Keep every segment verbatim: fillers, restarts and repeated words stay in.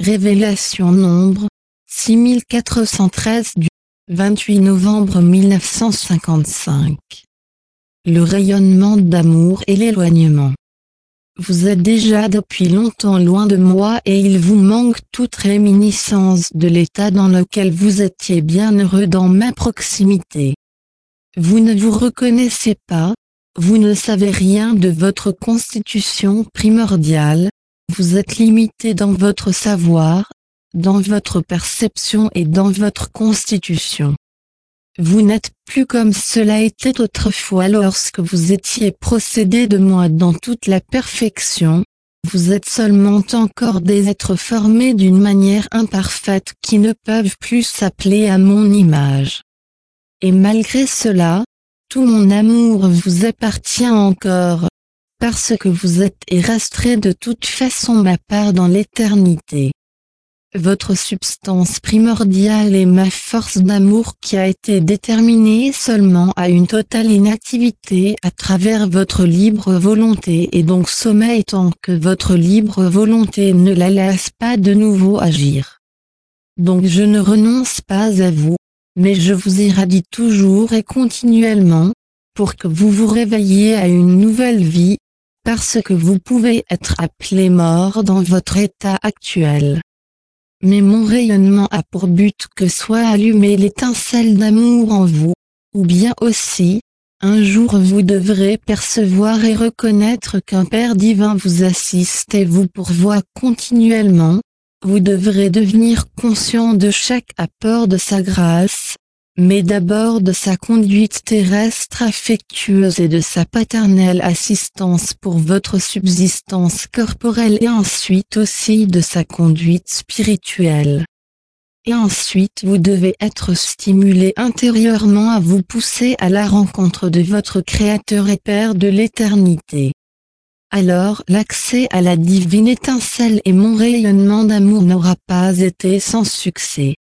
Révélation nombre six mille quatre cent treize du vingt-huit novembre mille neuf cent cinquante-cinq. Le rayonnement d'amour et l'éloignement. Vous êtes déjà depuis longtemps loin de moi et il vous manque toute réminiscence de l'état dans lequel vous étiez bien heureux dans ma proximité. Vous ne vous reconnaissez pas, vous ne savez rien de votre constitution primordiale, vous êtes limité dans votre savoir, dans votre perception et dans votre constitution. Vous n'êtes plus comme cela était autrefois lorsque vous étiez procédé de moi dans toute la perfection, vous êtes seulement encore des êtres formés d'une manière imparfaite qui ne peuvent plus s'appeler à mon image. Et malgré cela, tout mon amour vous appartient encore, parce que vous êtes et resterez de toute façon ma part dans l'éternité. Votre substance primordiale est ma force d'amour qui a été déterminée seulement à une totale inactivité à travers votre libre volonté et donc sommeil tant que votre libre volonté ne la laisse pas de nouveau agir. Donc je ne renonce pas à vous, mais je vous irradie toujours et continuellement, pour que vous vous réveilliez à une nouvelle vie, parce que vous pouvez être appelé mort dans votre état actuel. Mais mon rayonnement a pour but que soit allumée l'étincelle d'amour en vous, ou bien aussi, un jour vous devrez percevoir et reconnaître qu'un Père divin vous assiste et vous pourvoit continuellement, vous devrez devenir conscient de chaque apport de sa grâce, mais d'abord de sa conduite terrestre affectueuse et de sa paternelle assistance pour votre subsistance corporelle et ensuite aussi de sa conduite spirituelle. Et ensuite vous devez être stimulé intérieurement à vous pousser à la rencontre de votre Créateur et Père de l'éternité. Alors l'accès à la divine étincelle et mon rayonnement d'amour n'aura pas été sans succès.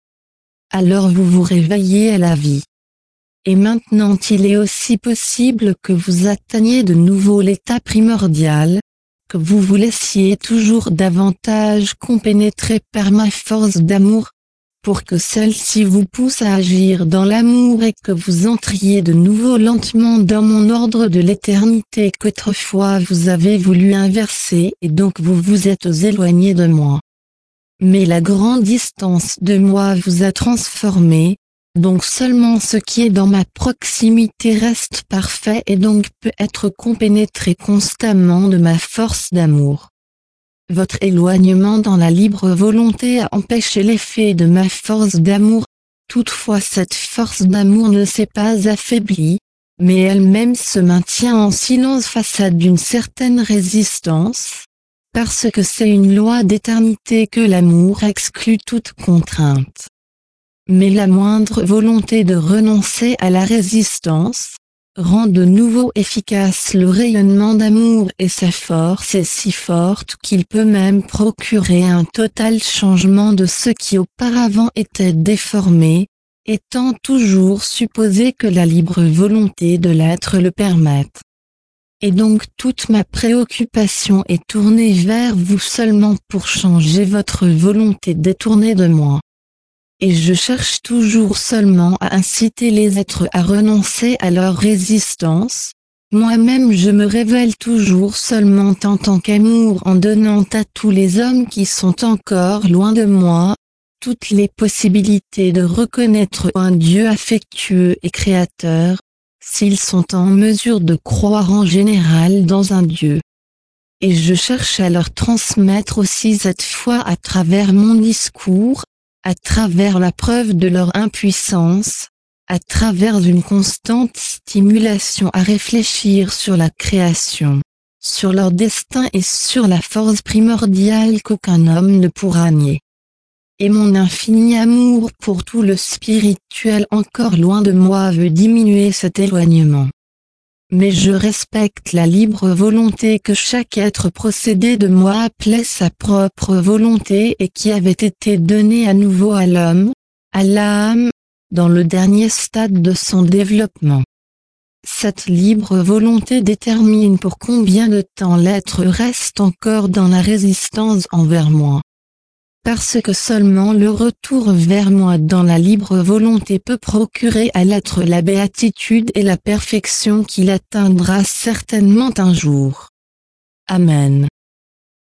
Alors vous vous réveillez à la vie. Et maintenant il est aussi possible que vous atteigniez de nouveau l'état primordial, que vous vous laissiez toujours davantage compénétrer par ma force d'amour, pour que celle-ci vous pousse à agir dans l'amour et que vous entriez de nouveau lentement dans mon ordre de l'éternité qu'autrefois vous avez voulu inverser et donc vous vous êtes éloigné de moi. Mais la grande distance de moi vous a transformé, donc seulement ce qui est dans ma proximité reste parfait et donc peut être compénétré constamment de ma force d'amour. Votre éloignement dans la libre volonté a empêché l'effet de ma force d'amour, toutefois cette force d'amour ne s'est pas affaiblie, mais elle-même se maintient en silence face à d'une certaine résistance, parce que c'est une loi d'éternité que l'amour exclut toute contrainte. Mais la moindre volonté de renoncer à la résistance, rend de nouveau efficace le rayonnement d'amour et sa force est si forte qu'il peut même procurer un total changement de ce qui auparavant était déformé, étant toujours supposé que la libre volonté de l'être le permette. Et donc toute ma préoccupation est tournée vers vous seulement pour changer votre volonté détournée de moi. Et je cherche toujours seulement à inciter les êtres à renoncer à leur résistance, moi-même je me révèle toujours seulement en tant qu'amour en donnant à tous les hommes qui sont encore loin de moi, toutes les possibilités de reconnaître un Dieu affectueux et créateur, s'ils sont en mesure de croire en général dans un Dieu. Et je cherche à leur transmettre aussi cette foi à travers mon discours, à travers la preuve de leur impuissance, à travers une constante stimulation à réfléchir sur la création, sur leur destin et sur la force primordiale qu'aucun homme ne pourra nier. Et mon infini amour pour tout le spirituel encore loin de moi veut diminuer cet éloignement. Mais je respecte la libre volonté que chaque être procédé de moi appelait sa propre volonté et qui avait été donnée à nouveau à l'homme, à l'âme, dans le dernier stade de son développement. Cette libre volonté détermine pour combien de temps l'être reste encore dans la résistance envers moi. parce que seulement le retour vers moi dans la libre volonté peut procurer à l'être la béatitude et la perfection qu'il atteindra certainement un jour. Amen.